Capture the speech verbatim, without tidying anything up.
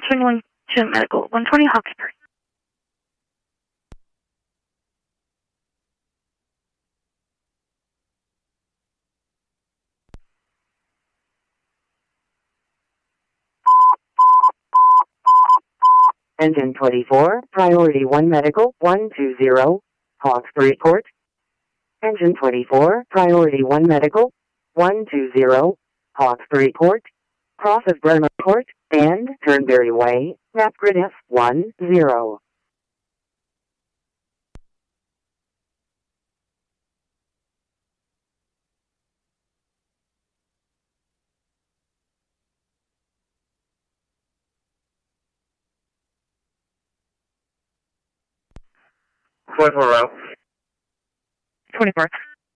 signaling to medical one twenty Hawkesbury. Engine twenty-four, Priority one Medical, one two zero, Hawkesbury Port. Engine twenty-four, Priority one Medical, one two zero, Hawkesbury Port. Cross of Burma Port, and Turnberry Way, Napgrid F one zero. twenty-four route. twenty-four.